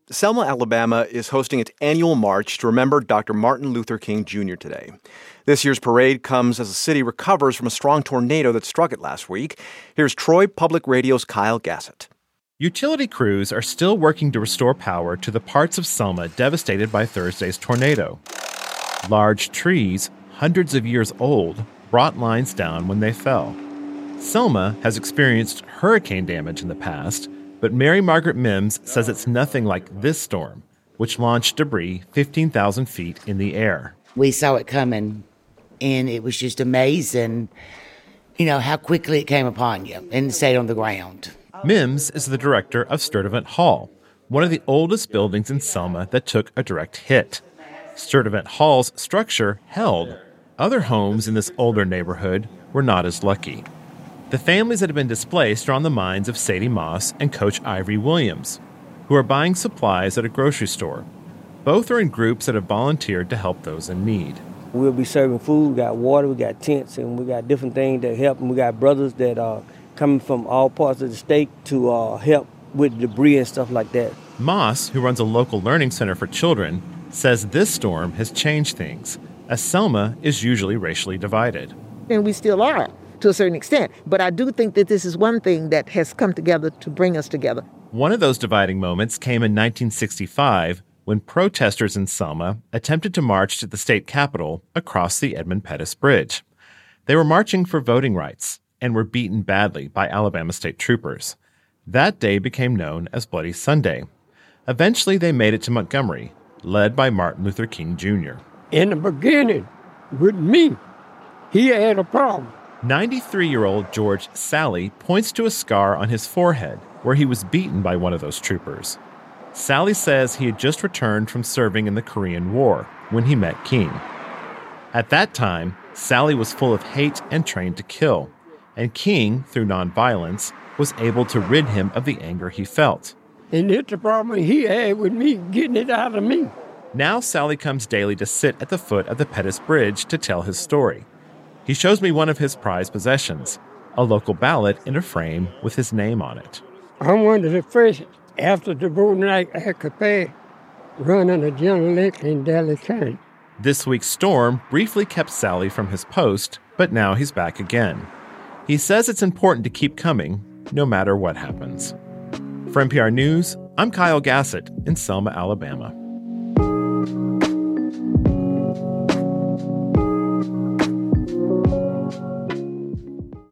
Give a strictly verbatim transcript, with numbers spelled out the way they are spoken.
Selma, Alabama is hosting its annual march to remember Doctor Martin Luther King Junior today. This year's parade comes as the city recovers from a strong tornado that struck it last week. Here's Troy Public Radio's Kyle Gassett. Utility crews are still working to restore power to the parts of Selma devastated by Thursday's tornado. Large trees, hundreds of years old, brought lines down when they fell. Selma has experienced hurricane damage in the past, but Mary Margaret Mims says it's nothing like this storm, which launched debris fifteen thousand feet in the air. We saw it coming, and it was just amazing, you know, how quickly it came upon you and stayed on the ground. Mims is the director of Sturtevant Hall, one of the oldest buildings in Selma that took a direct hit. Sturtevant Hall's structure held. Other homes in this older neighborhood were not as lucky. The families that have been displaced are on the minds of Sadie Moss and Coach Ivory Williams, who are buying supplies at a grocery store. Both are in groups that have volunteered to help those in need. We'll be serving food, we got water, we got tents, and we got different things that help. And we got brothers that are coming from all parts of the state to uh, help with debris and stuff like that. Moss, who runs a local learning center for children, says this storm has changed things, as Selma is usually racially divided. And we still are, to a certain extent. But I do think that this is one thing that has come together to bring us together. One of those dividing moments came in nineteen sixty-five, when protesters in Selma attempted to march to the state capitol across the Edmund Pettus Bridge. They were marching for voting rights and were beaten badly by Alabama state troopers. That day became known as Bloody Sunday. Eventually, they made it to Montgomery, led by Martin Luther King Junior In the beginning, with me, he had a problem. ninety-three-year-old George Sally points to a scar on his forehead where he was beaten by one of those troopers. Sally says he had just returned from serving in the Korean War when he met King. At that time, Sally was full of hate and trained to kill, and King, through nonviolence, was able to rid him of the anger he felt. And it's the problem he had with me getting it out of me. Now Sally comes daily to sit at the foot of the Pettus Bridge to tell his story. He shows me one of his prized possessions, a local ballot in a frame with his name on it. I'm one of the first after the voting night I could pay running a general election in Dallas County. This week's storm briefly kept Sally from his post, but now he's back again. He says it's important to keep coming, no matter what happens. For N P R News, I'm Kyle Gassett in Selma, Alabama.